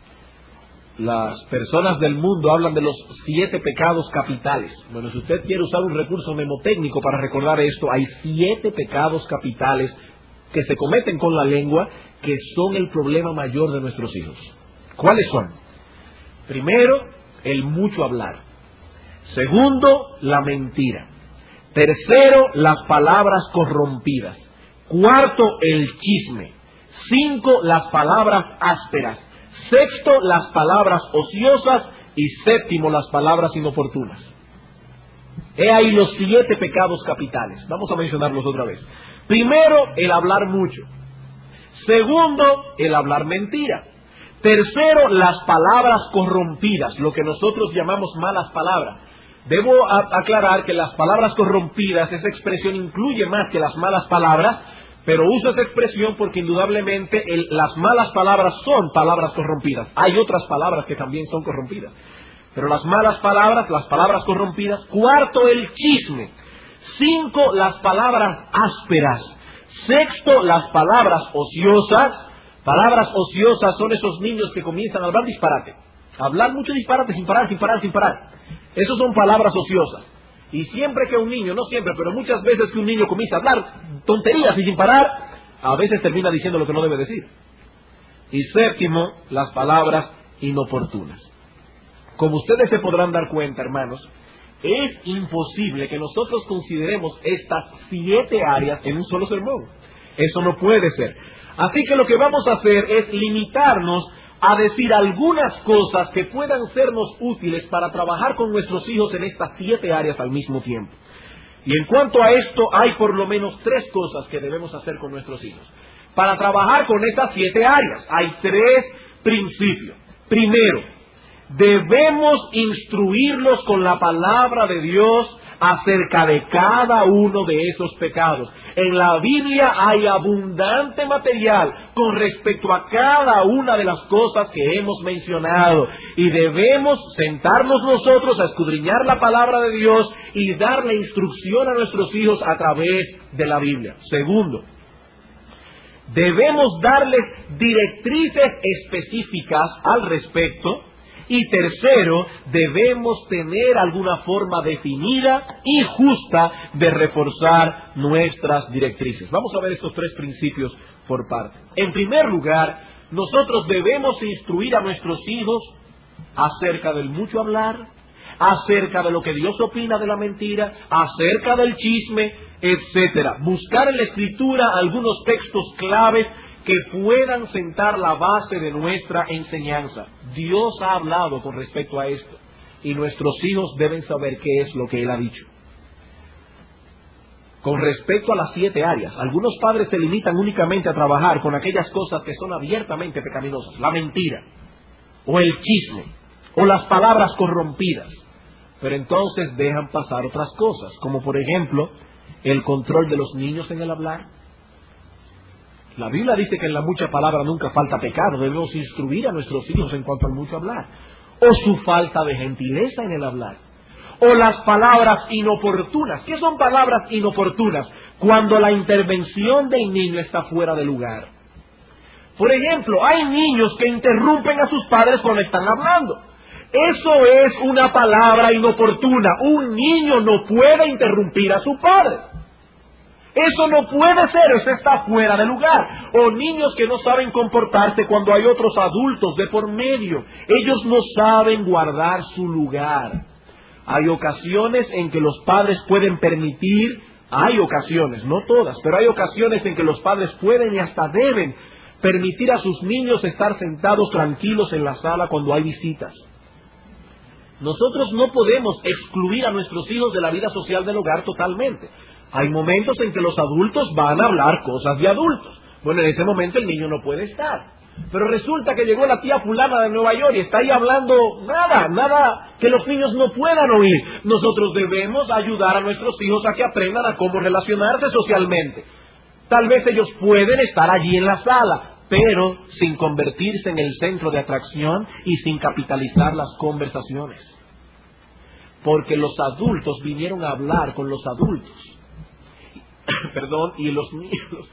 Las personas del mundo hablan de los siete pecados capitales. Bueno, si usted quiere usar un recurso mnemotécnico para recordar esto, hay siete pecados capitales que se cometen con la lengua que son el problema mayor de nuestros hijos. ¿Cuáles son? Primero, el mucho hablar. Segundo, la mentira. Tercero, las palabras corrompidas. Cuarto, el chisme. Cinco, las palabras ásperas. Sexto, las palabras ociosas. Y séptimo, las palabras inoportunas. He ahí los siete pecados capitales. Vamos a mencionarlos otra vez. Primero, el hablar mucho. Segundo, el hablar mentira. Tercero, las palabras corrompidas, lo que nosotros llamamos malas palabras. Debo aclarar que las palabras corrompidas, esa expresión incluye más que las malas palabras, pero uso esa expresión porque indudablemente el, las malas palabras son palabras corrompidas. Hay otras palabras que también son corrompidas, pero las malas palabras, las palabras corrompidas. Cuarto, el chisme. Cinco, las palabras ásperas. Sexto, las palabras ociosas. Palabras ociosas son esos niños que comienzan a hablar disparate. Hablar mucho disparate sin parar, sin parar, sin parar. Esos son palabras ociosas. Y siempre que un niño, no siempre, pero muchas veces que un niño comienza a hablar tonterías y sin parar, a veces termina diciendo lo que no debe decir. Y séptimo, las palabras inoportunas. Como ustedes se podrán dar cuenta, hermanos, es imposible que nosotros consideremos estas siete áreas en un solo sermón. Eso no puede ser. Así que lo que vamos a hacer es limitarnos a decir algunas cosas que puedan sernos útiles para trabajar con nuestros hijos en estas siete áreas al mismo tiempo. Y en cuanto a esto, hay por lo menos tres cosas que debemos hacer con nuestros hijos. Para trabajar con estas siete áreas, hay tres principios. Primero, debemos instruirlos con la palabra de Dios acerca de cada uno de esos pecados. En la Biblia hay abundante material con respecto a cada una de las cosas que hemos mencionado, y debemos sentarnos nosotros a escudriñar la palabra de Dios y darle instrucción a nuestros hijos a través de la Biblia. Segundo, debemos darles directrices específicas al respecto. Y tercero, debemos tener alguna forma definida y justa de reforzar nuestras directrices. Vamos a ver estos tres principios por parte. En primer lugar, nosotros debemos instruir a nuestros hijos acerca del mucho hablar, acerca de lo que Dios opina de la mentira, acerca del chisme, etcétera. Buscar en la Escritura algunos textos claves que puedan sentar la base de nuestra enseñanza. Dios ha hablado con respecto a esto, y nuestros hijos deben saber qué es lo que Él ha dicho. Con respecto a las siete áreas, algunos padres se limitan únicamente a trabajar con aquellas cosas que son abiertamente pecaminosas, la mentira, o el chisme, o las palabras corrompidas, pero entonces dejan pasar otras cosas, como por ejemplo, el control de los niños en el hablar. La Biblia dice que en la mucha palabra nunca falta pecado. Debemos instruir a nuestros hijos en cuanto al mucho hablar. O su falta de gentileza en el hablar. O las palabras inoportunas. ¿Qué son palabras inoportunas? Cuando la intervención del niño está fuera de lugar. Por ejemplo, hay niños que interrumpen a sus padres cuando están hablando. Eso es una palabra inoportuna. Un niño no puede interrumpir a su padre. Eso no puede ser, eso está fuera de lugar. O niños que no saben comportarse cuando hay otros adultos de por medio. Ellos no saben guardar su lugar. Hay ocasiones en que los padres pueden permitir, hay ocasiones, no todas, pero hay ocasiones en que los padres pueden y hasta deben permitir a sus niños estar sentados tranquilos en la sala cuando hay visitas. Nosotros no podemos excluir a nuestros hijos de la vida social del hogar totalmente. Hay momentos en que los adultos van a hablar cosas de adultos. Bueno, en ese momento el niño no puede estar. Pero resulta que llegó la tía fulana de Nueva York y está ahí hablando nada, nada que los niños no puedan oír. Nosotros debemos ayudar a nuestros hijos a que aprendan a cómo relacionarse socialmente. Tal vez ellos pueden estar allí en la sala, pero sin convertirse en el centro de atracción y sin capitalizar las conversaciones. Porque los adultos vinieron a hablar con los adultos. Perdón, y los niños,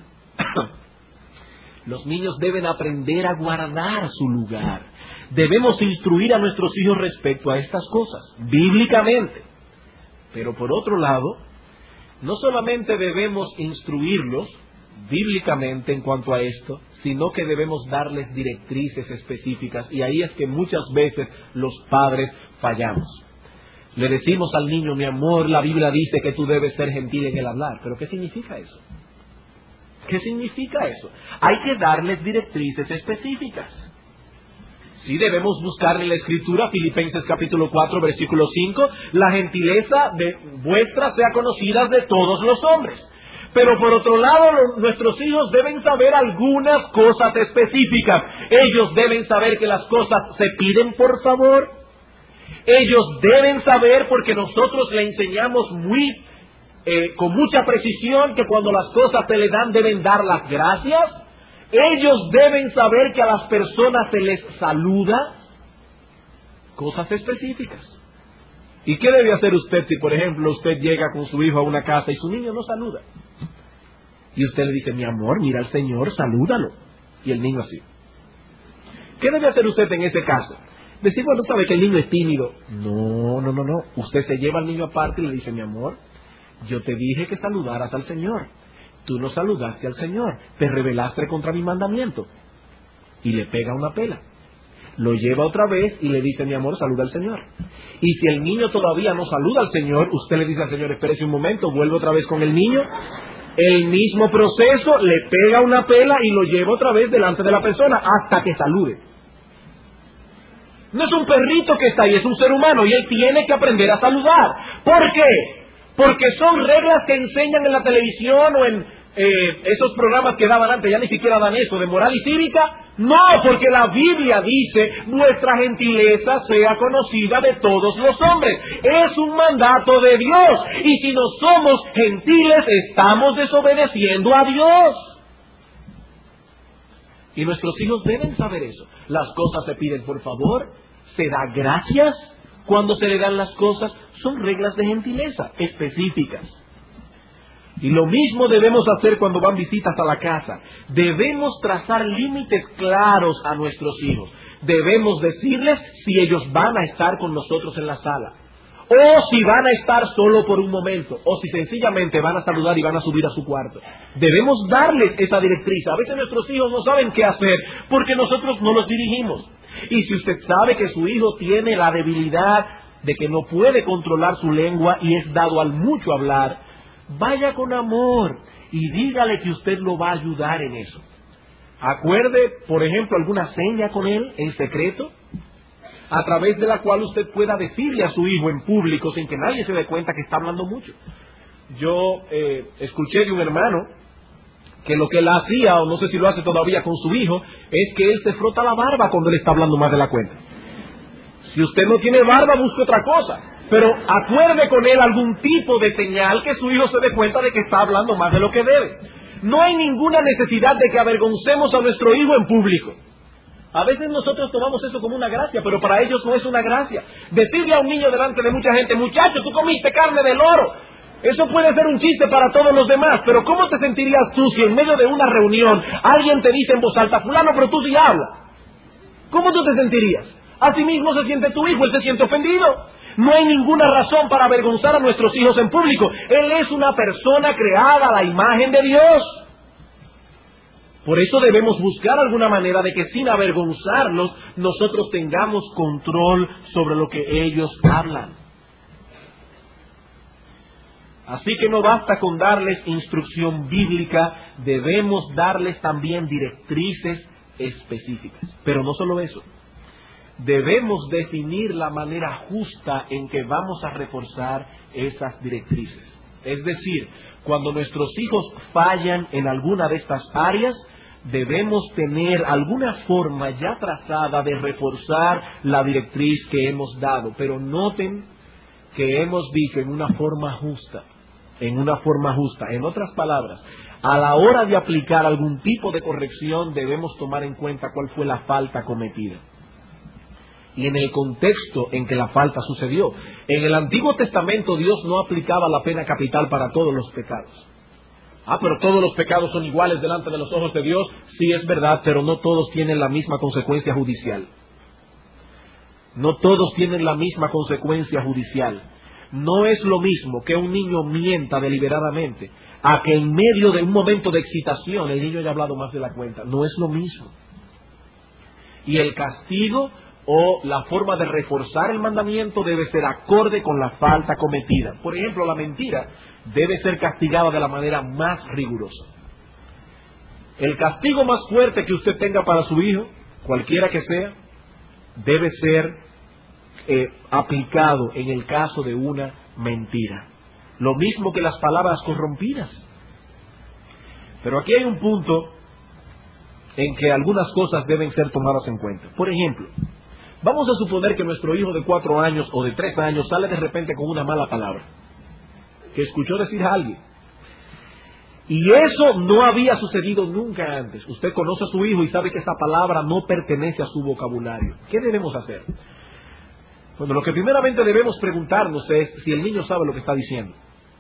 los niños deben aprender a guardar su lugar. Debemos instruir a nuestros hijos respecto a estas cosas, bíblicamente. Pero por otro lado, no solamente debemos instruirlos bíblicamente en cuanto a esto, sino que debemos darles directrices específicas, y ahí es que muchas veces los padres fallamos. Le decimos al niño, mi amor, la Biblia dice que tú debes ser gentil en el hablar. ¿Pero qué significa eso? ¿Qué significa eso? Hay que darles directrices específicas. Sí, debemos buscar en la Escritura, Filipenses capítulo cuatro, versículo cinco, la gentileza de vuestra sea conocida de todos los hombres. Pero por otro lado, los, nuestros hijos deben saber algunas cosas específicas. Ellos deben saber que las cosas se piden por favor. Ellos deben saber, porque nosotros le enseñamos muy eh, con mucha precisión, que cuando las cosas se les dan deben dar las gracias. Ellos deben saber que a las personas se les saluda. Cosas específicas. ¿Y qué debe hacer usted si, por ejemplo, usted llega con su hijo a una casa y su niño no saluda? Y usted le dice, mi amor, mira al Señor, salúdalo. Y el niño así. ¿Qué debe hacer usted en ese caso? Decir, bueno, sabe que el niño es tímido. No, no, no, no. Usted se lleva al niño aparte y le dice, mi amor, yo te dije que saludaras al Señor. Tú no saludaste al Señor. Te rebelaste contra mi mandamiento. Y le pega una pela. Lo lleva otra vez y le dice, mi amor, saluda al Señor. Y si el niño todavía no saluda al Señor, usted le dice al Señor, espérese un momento, vuelve otra vez con el niño. El mismo proceso, le pega una pela y lo lleva otra vez delante de la persona hasta que salude. No es un perrito que está ahí, es un ser humano y él tiene que aprender a saludar. ¿Por qué? Porque son reglas que enseñan en la televisión o en eh, esos programas que daban antes, ya ni siquiera dan eso, de moral y cívica. No, porque la Biblia dice, vuestra gentileza sea conocida de todos los hombres. Es un mandato de Dios. Y si no somos gentiles, estamos desobedeciendo a Dios. Y nuestros hijos deben saber eso. Las cosas se piden por favor, se da gracias cuando se le dan las cosas. Son reglas de gentileza específicas. Y lo mismo debemos hacer cuando van visitas a la casa. Debemos trazar límites claros a nuestros hijos. Debemos decirles si ellos van a estar con nosotros en la sala, o si van a estar solo por un momento, o si sencillamente van a saludar y van a subir a su cuarto. Debemos darles esa directriz. A veces nuestros hijos no saben qué hacer porque nosotros no los dirigimos. Y si usted sabe que su hijo tiene la debilidad de que no puede controlar su lengua y es dado al mucho hablar, vaya con amor y dígale que usted lo va a ayudar en eso. Acuerde, por ejemplo, alguna seña con él en secreto, a través de la cual usted pueda decirle a su hijo en público sin que nadie se dé cuenta que está hablando mucho. Yo eh, escuché de un hermano que lo que él hacía, o no sé si lo hace todavía con su hijo, es que él se frota la barba cuando él está hablando más de la cuenta. Si usted no tiene barba, busque otra cosa. Pero acuerde con él algún tipo de señal que su hijo se dé cuenta de que está hablando más de lo que debe. No hay ninguna necesidad de que avergoncemos a nuestro hijo en público. A veces nosotros tomamos eso como una gracia, pero para ellos no es una gracia. Decirle a un niño delante de mucha gente, muchacho, tú comiste carne de loro. Eso puede ser un chiste para todos los demás, pero ¿cómo te sentirías tú si en medio de una reunión alguien te dice en voz alta, fulano, pero tú sí hablas? ¿Cómo tú te sentirías? Así mismo se siente tu hijo, él se siente ofendido. No hay ninguna razón para avergonzar a nuestros hijos en público. Él es una persona creada a la imagen de Dios. Por eso debemos buscar alguna manera de que sin avergonzarlos, nosotros tengamos control sobre lo que ellos hablan. Así que no basta con darles instrucción bíblica, debemos darles también directrices específicas. Pero no solo eso. Debemos definir la manera justa en que vamos a reforzar esas directrices. Es decir, cuando nuestros hijos fallan en alguna de estas áreas, debemos tener alguna forma ya trazada de reforzar la directriz que hemos dado. Pero noten que hemos dicho en una forma justa, en una forma justa. En otras palabras, a la hora de aplicar algún tipo de corrección, debemos tomar en cuenta cuál fue la falta cometida y en el contexto en que la falta sucedió. En el Antiguo Testamento Dios no aplicaba la pena capital para todos los pecados. Ah, pero todos los pecados son iguales delante de los ojos de Dios. Sí, es verdad, pero no todos tienen la misma consecuencia judicial. No todos tienen la misma consecuencia judicial. No es lo mismo que un niño mienta deliberadamente a que en medio de un momento de excitación el niño haya hablado más de la cuenta. No es lo mismo. Y el castigo o la forma de reforzar el mandamiento debe ser acorde con la falta cometida. Por ejemplo, la mentira debe ser castigada de la manera más rigurosa. El castigo más fuerte que usted tenga para su hijo, cualquiera que sea, debe ser eh, aplicado en el caso de una mentira. Lo mismo que las palabras corrompidas. Pero aquí hay un punto en que algunas cosas deben ser tomadas en cuenta. Por ejemplo, vamos a suponer que nuestro hijo de cuatro años o de tres años sale de repente con una mala palabra que escuchó decir a alguien. Y eso no había sucedido nunca antes. Usted conoce a su hijo y sabe que esa palabra no pertenece a su vocabulario. ¿Qué debemos hacer? Bueno, lo que primeramente debemos preguntarnos es si el niño sabe lo que está diciendo.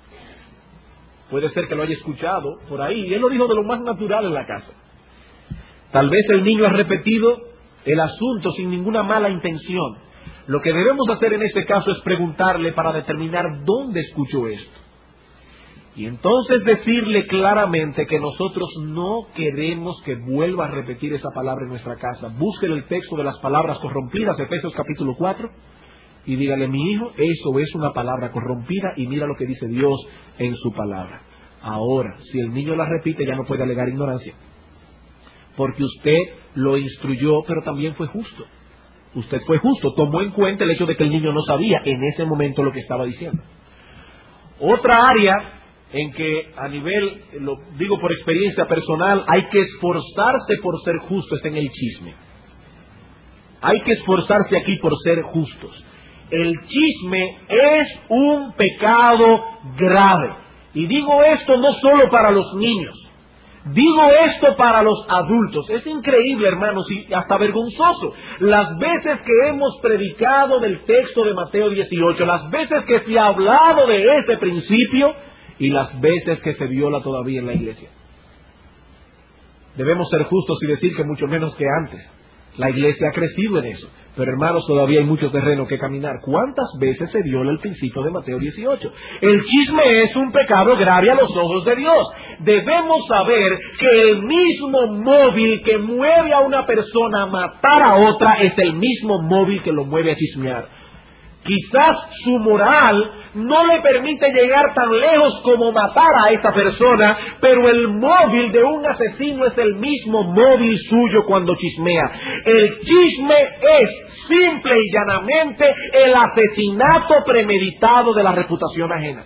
Puede ser que lo haya escuchado por ahí y él lo dijo de lo más natural en la casa. Tal vez el niño ha repetido el asunto sin ninguna mala intención. Lo que debemos hacer en este caso es preguntarle para determinar dónde escuchó esto. Y entonces decirle claramente que nosotros no queremos que vuelva a repetir esa palabra en nuestra casa. Búsquele el texto de las palabras corrompidas, Efesios capítulo cuatro, y dígale, mi hijo, eso es una palabra corrompida y mira lo que dice Dios en su palabra. Ahora, si el niño la repite, ya no puede alegar ignorancia, porque usted lo instruyó, pero también fue justo. Usted fue justo, tomó en cuenta el hecho de que el niño no sabía en ese momento lo que estaba diciendo. Otra área en que a nivel, lo digo por experiencia personal, hay que esforzarse por ser justos en el chisme. Hay que esforzarse aquí por ser justos. El chisme es un pecado grave. Y digo esto no solo para los niños, digo esto para los adultos. Es increíble, hermanos, y hasta vergonzoso, las veces que hemos predicado del texto de Mateo dieciocho, las veces que se ha hablado de ese principio y las veces que se viola todavía en la iglesia. Debemos ser justos y decir que mucho menos que antes. La iglesia ha crecido en eso, pero hermanos, todavía hay mucho terreno que caminar. ¿Cuántas veces se viola el principio de Mateo dieciocho? El chisme es un pecado grave a los ojos de Dios. Debemos saber que el mismo móvil que mueve a una persona a matar a otra es el mismo móvil que lo mueve a chismear. Quizás su moral no le permite llegar tan lejos como matar a esa persona, pero el móvil de un asesino es el mismo móvil suyo cuando chismea. El chisme es simple y llanamente el asesinato premeditado de la reputación ajena.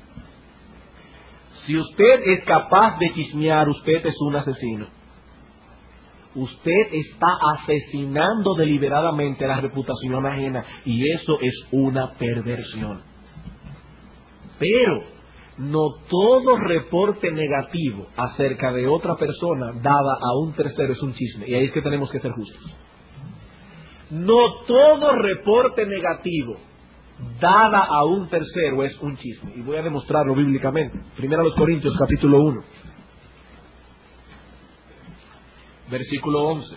Si usted es capaz de chismear, usted es un asesino. Usted está asesinando deliberadamente la reputación ajena, y eso es una perversión. Pero no todo reporte negativo acerca de otra persona dada a un tercero es un chisme, y ahí es que tenemos que ser justos. No todo reporte negativo dada a un tercero es un chisme, y voy a demostrarlo bíblicamente. Primero a los Corintios, capítulo uno. Versículo once.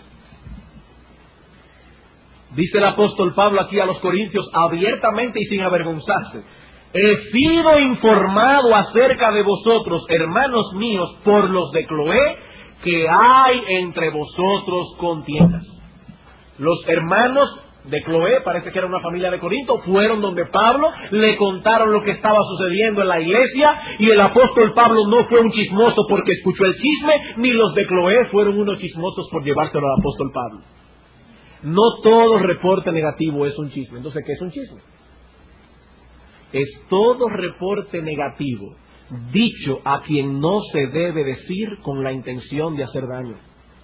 Dice el apóstol Pablo aquí a los Corintios abiertamente y sin avergonzarse: he sido informado acerca de vosotros, hermanos míos, por los de Cloé, que hay entre vosotros contiendas. Los hermanos de Cloé, parece que era una familia de Corinto, fueron donde Pablo, le contaron lo que estaba sucediendo en la iglesia, y el apóstol Pablo no fue un chismoso porque escuchó el chisme, ni los de Cloé fueron unos chismosos por llevárselo al apóstol Pablo. No todo reporte negativo es un chisme. Entonces, ¿qué es un chisme? Es todo reporte negativo dicho a quien no se debe decir con la intención de hacer daño.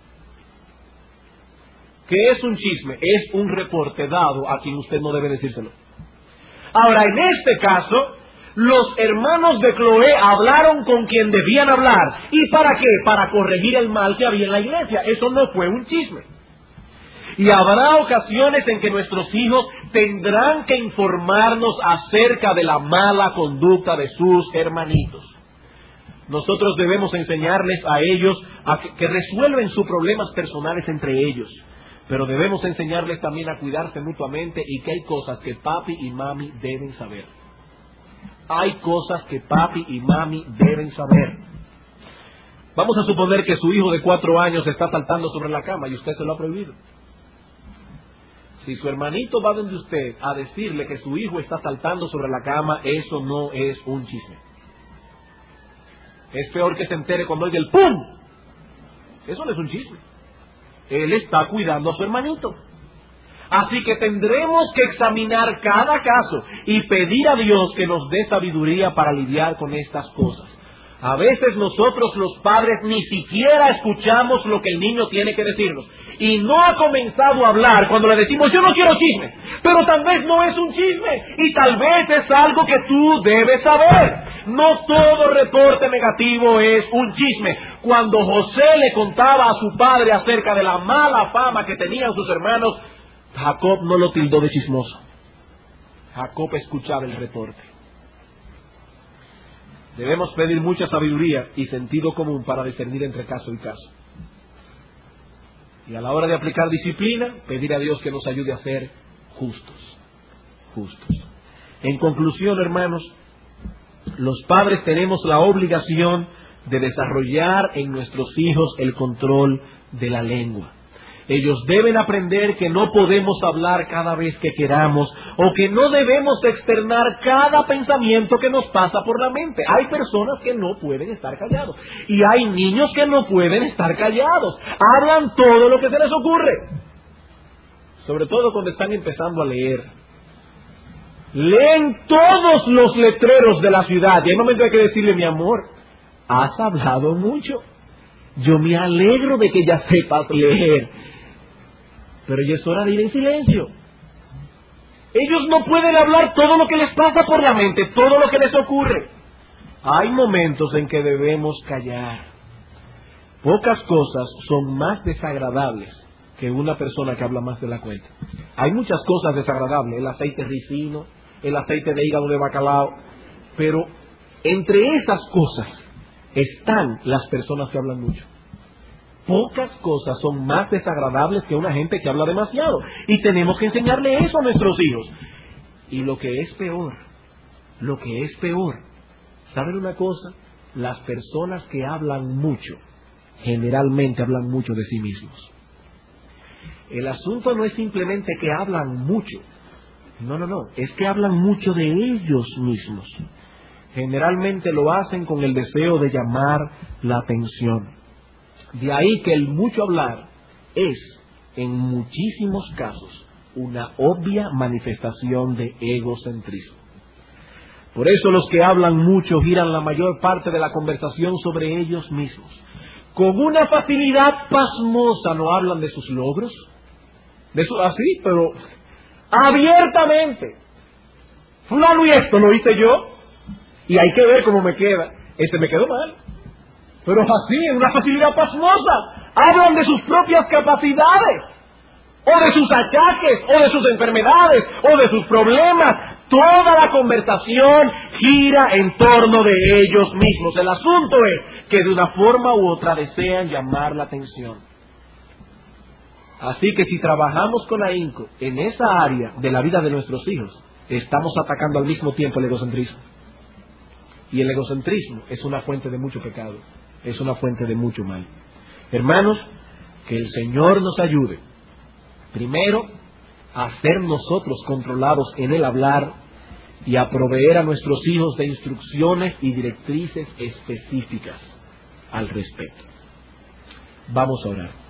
¿Qué es un chisme? Es un reporte dado a quien usted no debe decírselo. Ahora, en este caso, los hermanos de Cloé hablaron con quien debían hablar. ¿Y para qué? Para corregir el mal que había en la iglesia. Eso no fue un chisme. Y habrá ocasiones en que nuestros hijos tendrán que informarnos acerca de la mala conducta de sus hermanitos. Nosotros debemos enseñarles a ellos a que, que resuelven sus problemas personales entre ellos. Pero debemos enseñarles también a cuidarse mutuamente, y que hay cosas que papi y mami deben saber. Hay cosas que papi y mami deben saber. Vamos a suponer que su hijo de cuatro años está saltando sobre la cama y usted se lo ha prohibido. Si su hermanito va donde usted a decirle que su hijo está saltando sobre la cama, eso no es un chisme. Es peor que se entere cuando oiga el ¡pum! Eso no es un chisme. Él está cuidando a su hermanito. Así que tendremos que examinar cada caso y pedir a Dios que nos dé sabiduría para lidiar con estas cosas. A veces nosotros los padres ni siquiera escuchamos lo que el niño tiene que decirnos. Y no ha comenzado a hablar cuando le decimos: yo no quiero chismes. Pero tal vez no es un chisme. Y tal vez es algo que tú debes saber. No todo reporte negativo es un chisme. Cuando José le contaba a su padre acerca de la mala fama que tenían sus hermanos, Jacob no lo tildó de chismoso. Jacob escuchaba el reporte. Debemos pedir mucha sabiduría y sentido común para discernir entre caso y caso. Y a la hora de aplicar disciplina, pedir a Dios que nos ayude a ser justos. Justos. En conclusión, hermanos, los padres tenemos la obligación de desarrollar en nuestros hijos el control de la lengua. Ellos deben aprender que no podemos hablar cada vez que queramos, o que no debemos externar cada pensamiento que nos pasa por la mente. Hay personas que no pueden estar callados, y hay niños que no pueden estar callados. Hablan todo lo que se les ocurre, sobre todo cuando están empezando a leer. leen todos los letreros de la ciudad. Y hay momentos hay que decirle, mi amor, has hablado mucho. Yo me alegro de que ya sepas leer, pero ya es hora de ir en silencio. Ellos no pueden hablar todo lo que les pasa por la mente, todo lo que les ocurre. Hay momentos en que debemos callar. Pocas cosas son más desagradables que una persona que habla más de la cuenta. Hay muchas cosas desagradables, el aceite ricino, el aceite de hígado de bacalao, pero entre esas cosas están las personas que hablan mucho. Pocas cosas son más desagradables que una gente que habla demasiado, y tenemos que enseñarle eso a nuestros hijos. Y lo que es peor, lo que es peor, ¿saben una cosa? Las personas que hablan mucho, generalmente hablan mucho de sí mismos. El asunto no es simplemente que hablan mucho, no, no, no, es que hablan mucho de ellos mismos. Generalmente lo hacen con el deseo de llamar la atención. De ahí que el mucho hablar es, en muchísimos casos, una obvia manifestación de egocentrismo. Por eso los que hablan mucho giran la mayor parte de la conversación sobre ellos mismos. Con una facilidad pasmosa no hablan de sus logros, de su, así, pero abiertamente. Fulano y esto lo hice yo, y hay que ver cómo me queda. Este me quedó mal. Pero así, en una facilidad pasmosa, hablan de sus propias capacidades, o de sus achaques, o de sus enfermedades, o de sus problemas. Toda la conversación gira en torno de ellos mismos. El asunto es que de una forma u otra desean llamar la atención. Así que si trabajamos con ahínco en esa área de la vida de nuestros hijos, estamos atacando al mismo tiempo el egocentrismo. Y el egocentrismo es una fuente de mucho pecado, es una fuente de mucho mal. Hermanos, que el Señor nos ayude, primero, a ser nosotros controlados en el hablar y a proveer a nuestros hijos de instrucciones y directrices específicas al respecto. Vamos a orar.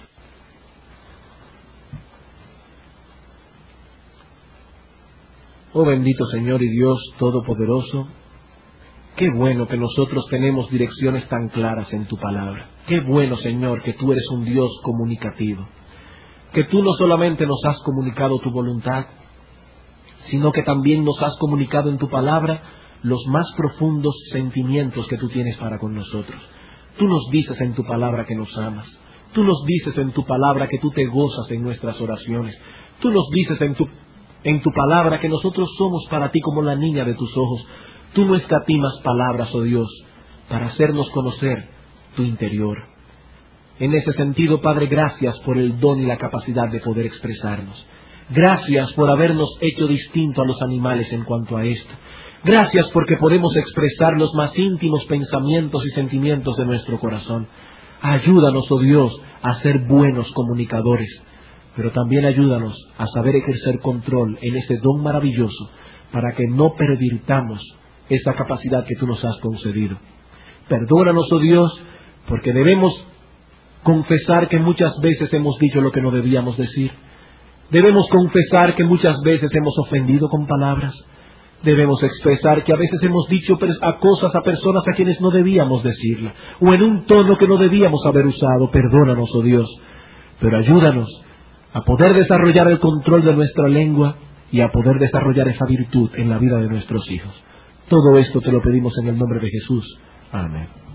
Oh bendito Señor y Dios Todopoderoso, qué bueno que nosotros tenemos direcciones tan claras en tu palabra. Qué bueno, Señor, que tú eres un Dios comunicativo. Que tú no solamente nos has comunicado tu voluntad, sino que también nos has comunicado en tu palabra los más profundos sentimientos que tú tienes para con nosotros. Tú nos dices en tu palabra que nos amas. Tú nos dices en tu palabra que tú te gozas en nuestras oraciones. Tú nos dices en tu, en tu palabra que nosotros somos para ti como la niña de tus ojos. Tú no escatimas palabras, oh Dios, para hacernos conocer tu interior. En ese sentido, Padre, gracias por el don y la capacidad de poder expresarnos. Gracias por habernos hecho distinto a los animales en cuanto a esto. Gracias porque podemos expresar los más íntimos pensamientos y sentimientos de nuestro corazón. Ayúdanos, oh Dios, a ser buenos comunicadores, pero también ayúdanos a saber ejercer control en ese don maravilloso para que no pervirtamos esa capacidad que tú nos has concedido. Perdónanos, oh Dios, porque debemos confesar que muchas veces hemos dicho lo que no debíamos decir. Debemos confesar que muchas veces hemos ofendido con palabras. Debemos expresar que a veces hemos dicho a cosas a personas a quienes no debíamos decirla, o en un tono que no debíamos haber usado. Perdónanos, oh Dios, pero ayúdanos a poder desarrollar el control de nuestra lengua y a poder desarrollar esa virtud en la vida de nuestros hijos. Todo esto te lo pedimos en el nombre de Jesús. Amén.